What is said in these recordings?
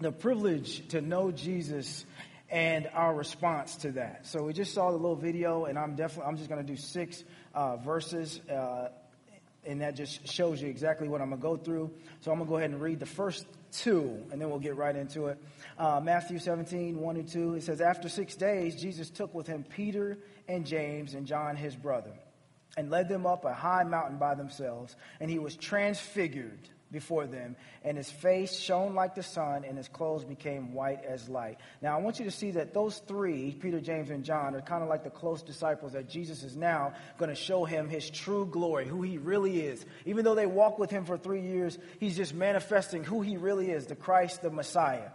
the privilege to know Jesus and our response to that. So we just saw the little video, and I'm just going to do 6 verses, and that just shows you exactly what I'm going to go through. So I'm going to go ahead and read the first 2, and then we'll get right into it. Matthew 17, 1 and 2, it says, "After 6 days, Jesus took with him Peter and James and John his brother, and led them up a high mountain by themselves, and he was transfigured before them, and his face shone like the sun, and his clothes became white as light." Now, I want you to see that those 3, Peter, James, and John, are kind of like the close disciples that Jesus is now going to show him his true glory, who he really is. Even though they walk with him for 3 years, he's just manifesting who he really is, the Christ, the Messiah.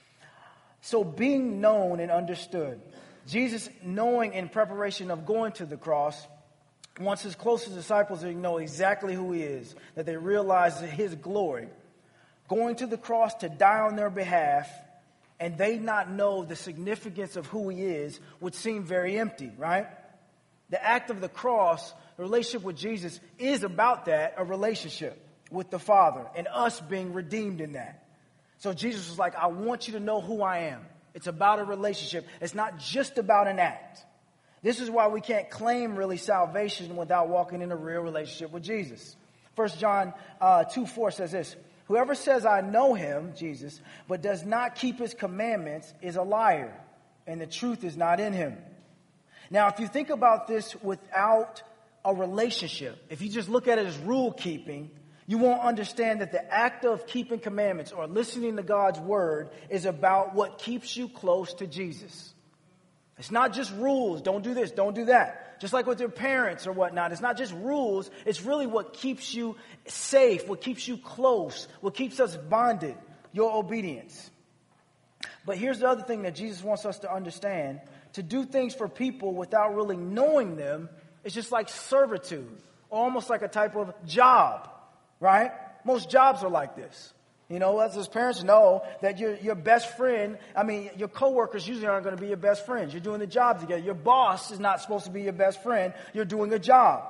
So being known and understood, Jesus, knowing in preparation of going to the cross, wants his closest disciples to know exactly who he is, that they realize his glory. Going to the cross to die on their behalf, and they not know the significance of who he is, would seem very empty, right? The act of the cross, the relationship with Jesus, is about that, a relationship with the Father, and us being redeemed in that. So Jesus was like, I want you to know who I am. It's about a relationship. It's not just about an act. This is why we can't claim really salvation without walking in a real relationship with Jesus. 1 John 2:4 says this, "Whoever says I know him," Jesus, "but does not keep his commandments is a liar, and the truth is not in him." Now, if you think about this without a relationship, if you just look at it as rule keeping, you won't understand that the act of keeping commandments or listening to God's word is about what keeps you close to Jesus. It's not just rules. Don't do this. Don't do that. Just like with your parents or whatnot. It's not just rules. It's really what keeps you safe, what keeps you close, what keeps us bonded, your obedience. But here's the other thing that Jesus wants us to understand. To do things for people without really knowing them is just like servitude, or almost like a type of job, right? Most jobs are like this. You know, as parents know that your best friend, your coworkers usually aren't going to be your best friends. You're doing the job together. Your boss is not supposed to be your best friend. You're doing a job.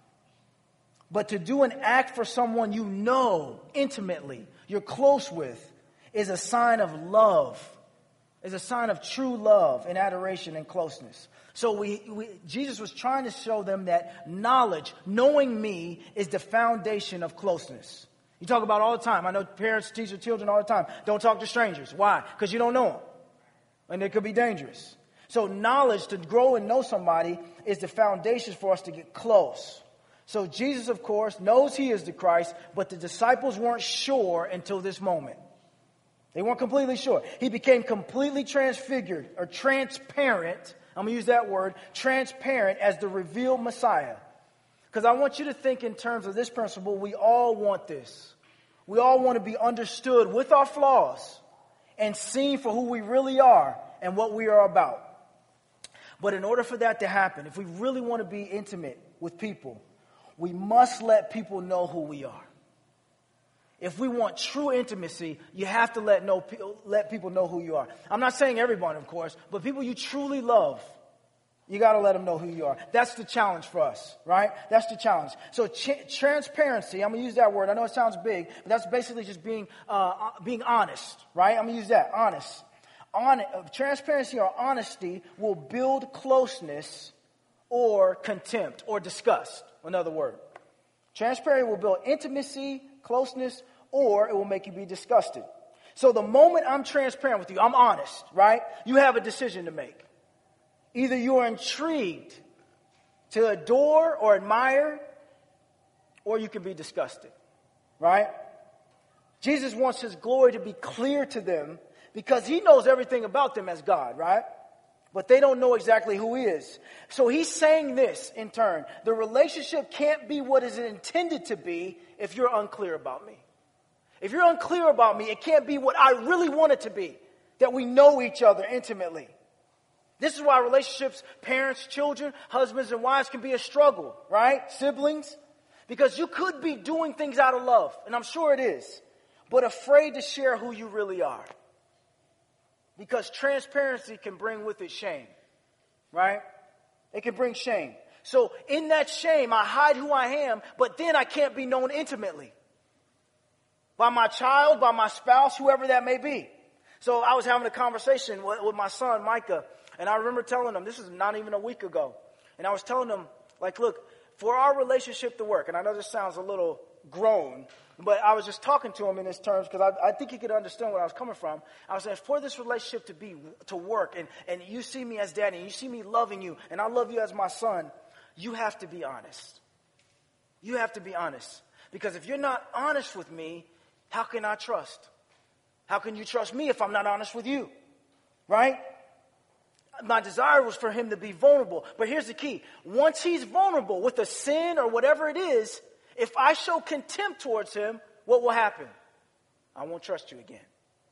But to do an act for someone you know intimately, you're close with, is a sign of love. Is a sign of true love and adoration and closeness. So Jesus was trying to show them that knowledge, knowing me, is the foundation of closeness. You talk about it all the time. I know parents teach their children all the time. Don't talk to strangers. Why? Because you don't know them. And it could be dangerous. So knowledge, to grow and know somebody, is the foundation for us to get close. So Jesus, of course, knows he is the Christ, but the disciples weren't sure until this moment. They weren't completely sure. He became completely transfigured or transparent. I'm going to use that word, transparent, as the revealed Messiah. Because I want you to think in terms of this principle. We all want this. We all want to be understood with our flaws and seen for who we really are and what we are about. But in order for that to happen, if we really want to be intimate with people, we must let people know who we are. If we want true intimacy, you have to let people know who you are. I'm not saying everyone, of course, but people you truly love, you got to let them know who you are. That's the challenge for us, right? That's the challenge. So transparency, I'm going to use that word. I know it sounds big, but that's basically just being honest, right? I'm going to use that, honest. Transparency or honesty will build closeness or contempt or disgust, another word. Transparency will build intimacy, closeness, or it will make you be disgusted. So the moment I'm transparent with you, I'm honest, right? You have a decision to make. Either you're intrigued to adore or admire, or you can be disgusted, right? Jesus wants his glory to be clear to them because he knows everything about them as God, right? But they don't know exactly who he is. So he's saying this in turn. The relationship can't be what is intended to be if you're unclear about me. If you're unclear about me, it can't be what I really want it to be, that we know each other intimately. This is why relationships, parents, children, husbands and wives can be a struggle, right? Siblings. Because you could be doing things out of love, and I'm sure it is, but afraid to share who you really are. Because transparency can bring with it shame, right? It can bring shame. So in that shame, I hide who I am, but then I can't be known intimately. By my child, by my spouse, whoever that may be. So I was having a conversation with my son, Micah, and I remember telling him, this is not even a week ago, and I was telling him, like, look, for our relationship to work, and I know this sounds a little grown, but I was just talking to him in his terms because I think he could understand where I was coming from. I was saying, for this relationship to work, and you see me as daddy, and you see me loving you, and I love you as my son, you have to be honest. You have to be honest. Because if you're not honest with me, how can I trust? How can you trust me if I'm not honest with you? Right? My desire was for him to be vulnerable. But here's the key. Once he's vulnerable with a sin or whatever it is, if I show contempt towards him, what will happen? I won't trust you again.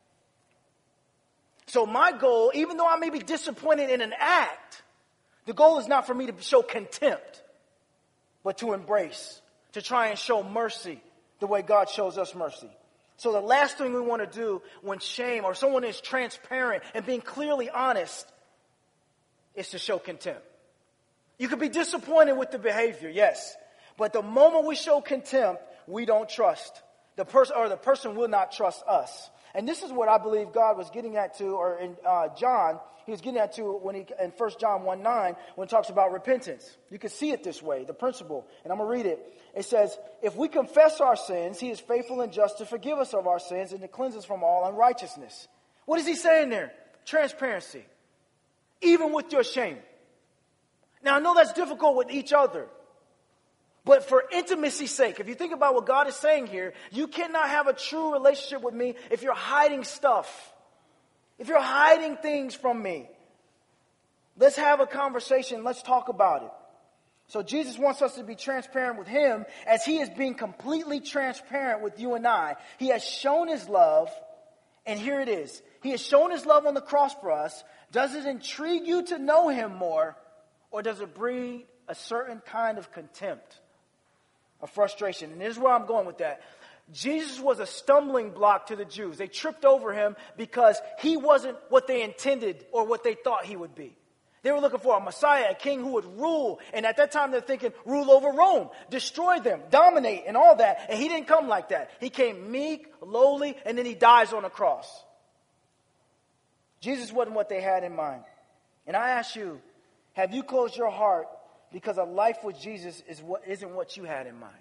So my goal, even though I may be disappointed in an act, the goal is not for me to show contempt, but to embrace, to try and show mercy the way God shows us mercy. So the last thing we want to do when shame or someone is transparent and being clearly honest is to show contempt. You could be disappointed with the behavior, yes. But the moment we show contempt, we don't trust. The person will not trust us. And this is what I believe God was getting at to, or in John, he was getting at to when in 1 John 1:9, when it talks about repentance. You can see it this way, the principle. And I'm going to read it. It says, if we confess our sins, he is faithful and just to forgive us of our sins and to cleanse us from all unrighteousness. What is he saying there? Transparency. Even with your shame. Now, I know that's difficult with each other. But for intimacy's sake, if you think about what God is saying here, you cannot have a true relationship with me if you're hiding stuff. If you're hiding things from me. Let's have a conversation. Let's talk about it. So Jesus wants us to be transparent with him as he is being completely transparent with you and I. He has shown his love, and here it is. He has shown his love on the cross for us. Does it intrigue you to know him more, or does it breed a certain kind of contempt, a frustration? And here's where I'm going with that. Jesus was a stumbling block to the Jews. They tripped over him because he wasn't what they intended or what they thought he would be. They were looking for a Messiah, a king who would rule. And at that time, they're thinking, rule over Rome, destroy them, dominate, and all that. And he didn't come like that. He came meek, lowly, and then he dies on a cross. Jesus wasn't what they had in mind. And I ask you, have you closed your heart because a life with Jesus isn't what you had in mind?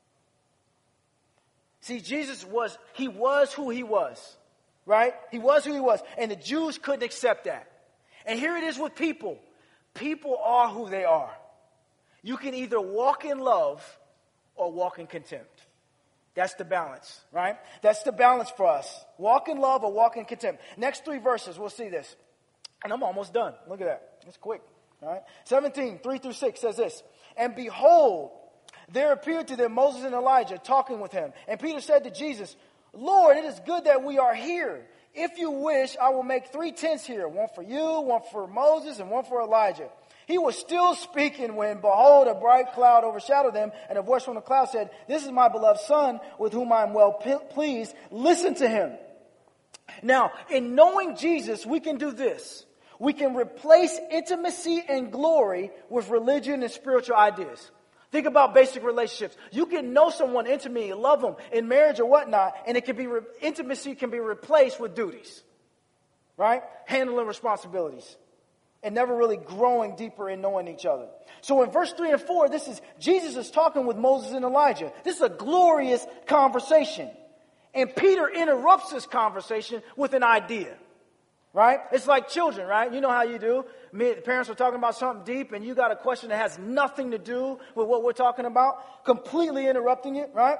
See, Jesus was who he was, right? He was who he was. And the Jews couldn't accept that. And here it is with people. People are who they are. You can either walk in love or walk in contempt. That's the balance, right? That's the balance for us. Walk in love or walk in contempt. Next 3 verses, we'll see this. And I'm almost done. Look at that. It's quick. All right. 17, 3-6 says this. And behold, there appeared to them Moses and Elijah talking with him. And Peter said to Jesus, Lord, it is good that we are here. If you wish, I will make 3 tents here. One for you, one for Moses, and one for Elijah. He was still speaking when, behold, a bright cloud overshadowed them. And a voice from the cloud said, this is my beloved son with whom I am well pleased. Listen to him. Now, in knowing Jesus, we can do this. We can replace intimacy and glory with religion and spiritual ideas. Think about basic relationships. You can know someone intimately, love them in marriage or whatnot, and intimacy can be replaced with duties, right? Handling responsibilities and never really growing deeper in knowing each other. So in verse 3 and 4, Jesus is talking with Moses and Elijah. This is a glorious conversation. And Peter interrupts this conversation with an idea. Right? It's like children, right? You know how you do. The parents are talking about something deep and you got a question that has nothing to do with what we're talking about. Completely interrupting it, right?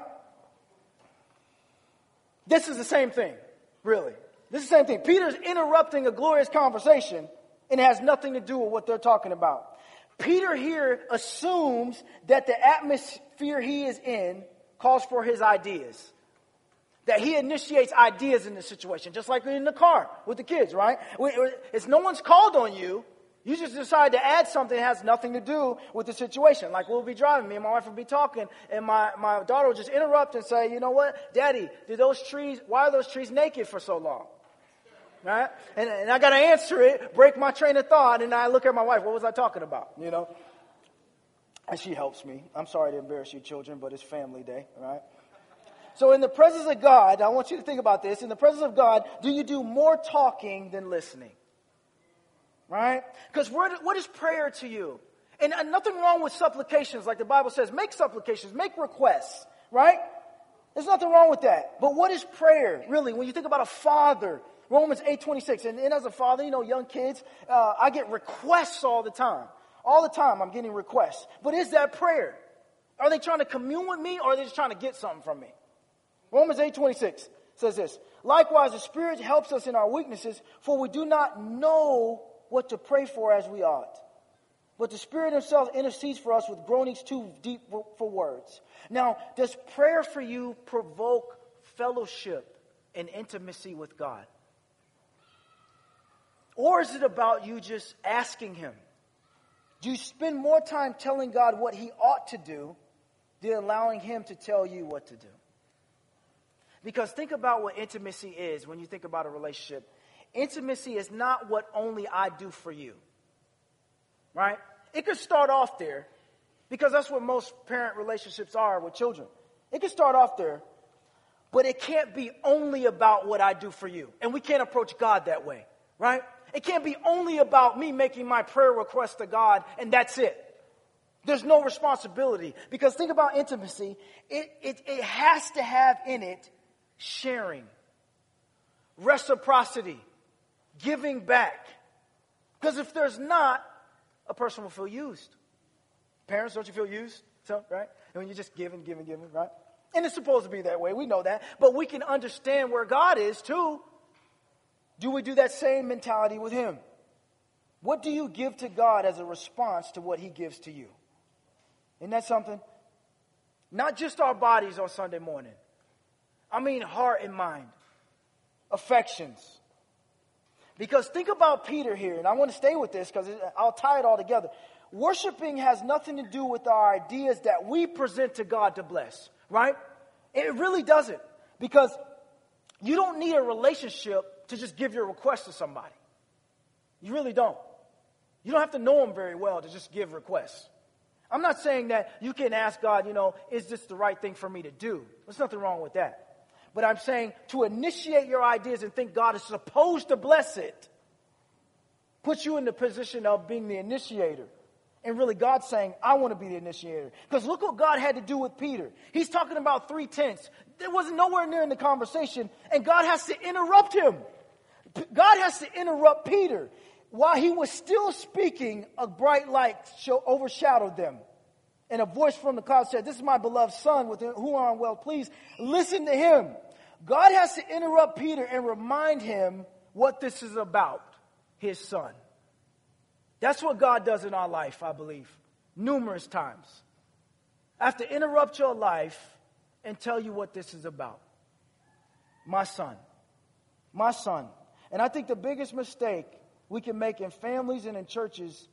This is the same thing, really. This is the same thing. Peter's interrupting a glorious conversation and it has nothing to do with what they're talking about. Peter here assumes that the atmosphere he is in calls for his ideas. That he initiates ideas in this situation, just like in the car with the kids, right? It's no one's called on you. You just decide to add something that has nothing to do with the situation. Like we'll be driving, me and my wife will be talking, and my daughter will just interrupt and say, you know what, Daddy, why are those trees naked for so long? Right? And I got to answer it, break my train of thought, and I look at my wife, what was I talking about? You know? And she helps me. I'm sorry to embarrass you children, but it's family day, right? So in the presence of God, I want you to think about this. In the presence of God, do you do more talking than listening? Right? Because what is prayer to you? And nothing wrong with supplications, like the Bible says. Make supplications, make requests, right? There's nothing wrong with that. But what is prayer, really? When you think about a father, Romans 8:26, and as a father, young kids, I get requests all the time. All the time I'm getting requests. But is that prayer? Are they trying to commune with me, or are they just trying to get something from me? Romans 8:26 says this, likewise, the Spirit helps us in our weaknesses, for we do not know what to pray for as we ought. But the Spirit himself intercedes for us with groanings too deep for words. Now, does prayer for you provoke fellowship and intimacy with God? Or is it about you just asking him? Do you spend more time telling God what he ought to do than allowing him to tell you what to do? Because think about what intimacy is when you think about a relationship. Intimacy is not what only I do for you. Right? It could start off there, because that's what most parent relationships are with children. It could start off there, but it can't be only about what I do for you. And we can't approach God that way, right? It can't be only about me making my prayer request to God and that's it. There's no responsibility. Because think about intimacy. It has to have in it sharing, reciprocity, giving back. Because if there's not, a person will feel used. Parents, don't you feel used? So, right? And when you're just giving, right? And it's supposed to be that way. We know that. But we can understand where God is too. Do we do that same mentality with him? What do you give to God as a response to what he gives to you? Isn't that something? Not just our bodies on Sunday morning. I mean heart and mind. Affections. Because think about Peter here, and I want to stay with this because I'll tie it all together. Worshiping has nothing to do with our ideas that we present to God to bless, right? It really doesn't. Because you don't need a relationship to just give your request to somebody. You really don't. You don't have to know them very well to just give requests. I'm not saying that you can ask God, is this the right thing for me to do? There's nothing wrong with that. But I'm saying to initiate your ideas and think God is supposed to bless it puts you in the position of being the initiator. And really God's saying, I want to be the initiator. Because look what God had to do with Peter. He's talking about 3 tenths. There wasn't nowhere near in the conversation. And God has to interrupt him. God has to interrupt Peter. While he was still speaking, a bright light overshadowed them. And a voice from the cloud said, this is my beloved son with whom I am well pleased. Listen to him. God has to interrupt Peter and remind him what this is about, his son. That's what God does in our life, I believe, numerous times. I have to interrupt your life and tell you what this is about. My son. My son. And I think the biggest mistake we can make in families and in churches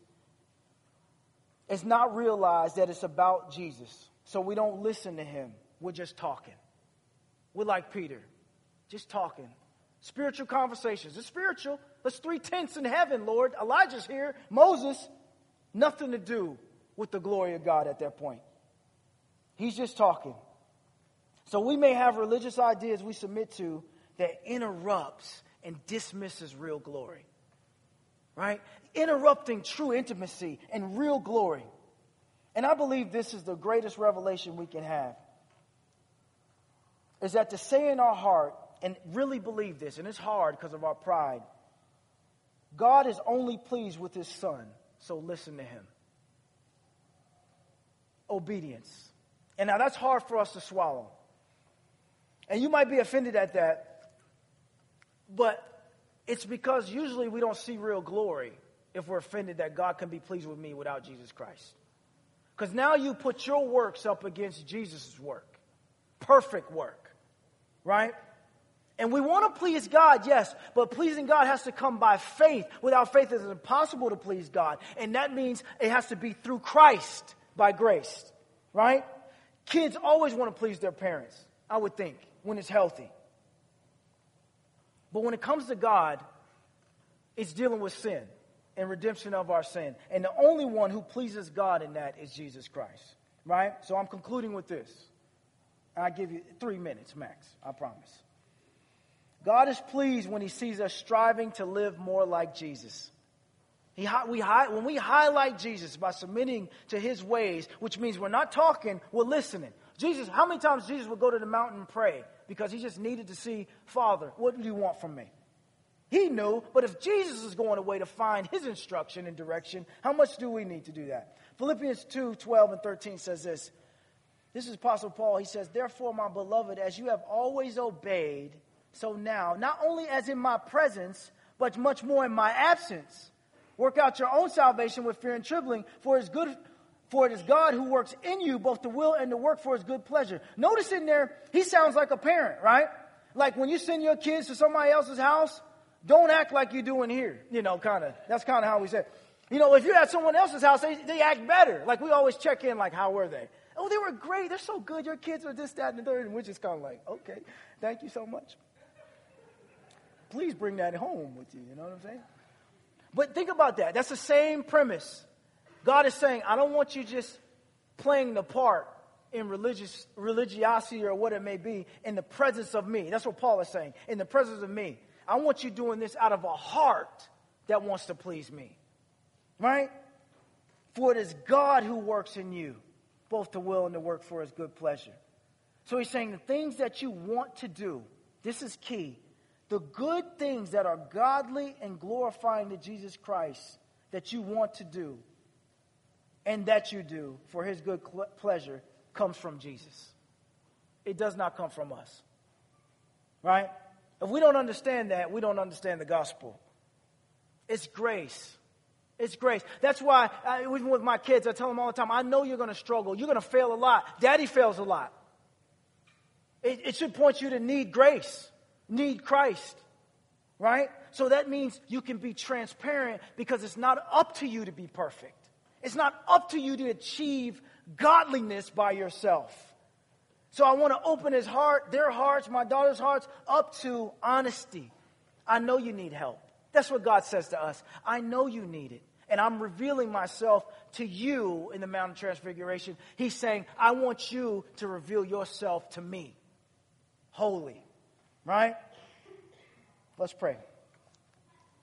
is not realize that it's about Jesus. So we don't listen to him. We're just talking. We're like Peter, just talking. Spiritual conversations. It's spiritual. There's 3 tenths in heaven, Lord. Elijah's here. Moses. Nothing to do with the glory of God at that point. He's just talking. So we may have religious ideas we submit to that interrupts and dismisses real glory. Right? Interrupting true intimacy and real glory. And I believe this is the greatest revelation we can have. Is that to say in our heart, and really believe this, and it's hard because of our pride, God is only pleased with his son, so listen to him. Obedience. And now that's hard for us to swallow. And you might be offended at that, but it's because usually we don't see real glory if we're offended that God can be pleased with me without Jesus Christ. Because now you put your works up against Jesus' work. Perfect work. Right? And we want to please God, yes, but pleasing God has to come by faith. Without faith, it is impossible to please God. And that means it has to be through Christ by grace. Right? Kids always want to please their parents, I would think, when it's healthy. But when it comes to God, it's dealing with sin and redemption of our sin. And the only one who pleases God in that is Jesus Christ. Right? So I'm concluding with this. I give you 3 minutes max, I promise. God is pleased when he sees us striving to live more like Jesus. When we highlight Jesus by submitting to his ways, which means we're not talking, we're listening. Jesus, how many times Jesus would go to the mountain and pray because he just needed to see, Father, what do you want from me? He knew, but if Jesus is going away to find his instruction and direction, how much do we need to do that? Philippians 2:12 and 13 says this. This is Apostle Paul. He says, therefore, my beloved, as you have always obeyed, so now, not only as in my presence, but much more in my absence, work out your own salvation with fear and trembling, for it is God who works in you both to will and to work for his good pleasure. Notice in there, he sounds like a parent, right? Like when you send your kids to somebody else's house, don't act like you do in here. That's kind of how we say it. If you're at someone else's house, they act better. Like we always check in, like, how were they? Oh, they were great. They're so good. Your kids are this, that, and the third. And we're just kind of like, okay, thank you so much. Please bring that home with you. You know what I'm saying? But think about that. That's the same premise. God is saying, I don't want you just playing the part in religiosity or what it may be in the presence of me. That's what Paul is saying. In the presence of me. I want you doing this out of a heart that wants to please me. Right? For it is God who works in you, both to will and to work for his good pleasure. So he's saying the things that you want to do, this is key. The good things that are godly and glorifying to Jesus Christ that you want to do and that you do for his good pleasure comes from Jesus. It does not come from us. Right? If we don't understand that, we don't understand the gospel. It's grace. It's grace. That's why, even with my kids, I tell them all the time, I know you're going to struggle. You're going to fail a lot. Daddy fails a lot. It should point you to need grace, need Christ, right? So that means you can be transparent because it's not up to you to be perfect. It's not up to you to achieve godliness by yourself. So I want to open his heart, their hearts, my daughter's hearts, up to honesty. I know you need help. That's what God says to us. I know you need it. And I'm revealing myself to you in the Mount of Transfiguration. He's saying, I want you to reveal yourself to me. Holy. Right? Let's pray.